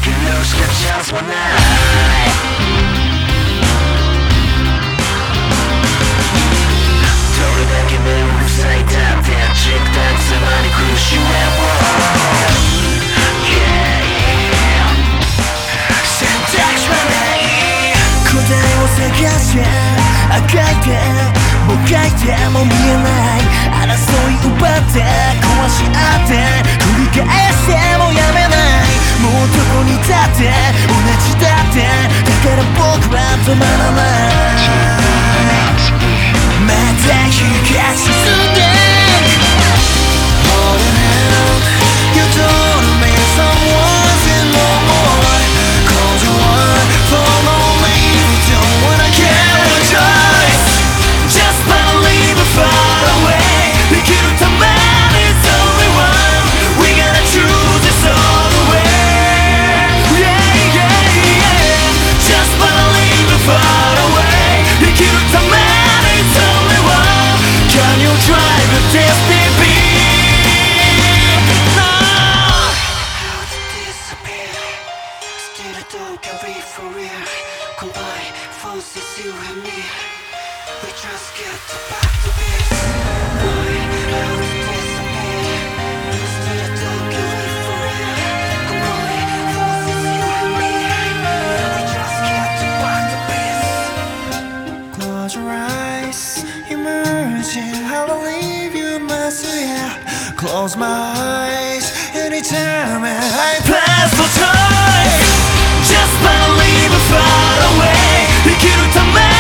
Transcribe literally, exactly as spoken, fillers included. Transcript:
just one night. 도로다니면 무사히 답된 직단 사만이 crucial and wrong. Yeah, yeah. 선택만 해. 그대의 옷에 가져 아까이 때 뭐가 있대 뭐 미안해 알았어 이 우바대 고마시 아대 우리가 애세 모양의 나이 모두 운이 닿대 오늘치 닿대 다가란 보그라도 많아 마다히 같이 순대 Holding out You don't mean someone's in no more Cause you want for lonely You don't wanna care a choice Just believe it far away The cute man is only one We gotta choose this all the way Yeah, yeah, yeah Just believe it far away The cute man is only one Can you drive a Disney beat? No How to disappear Still I don't can be for real Combine forces you and me We just get back to this Why, how to disappear Still I don't can be for real Combine forces you and me We just get back to this Close your eyes Emerging I believe you must yeah Close my eyes Anytime I pass for time Just believe it far away The cute man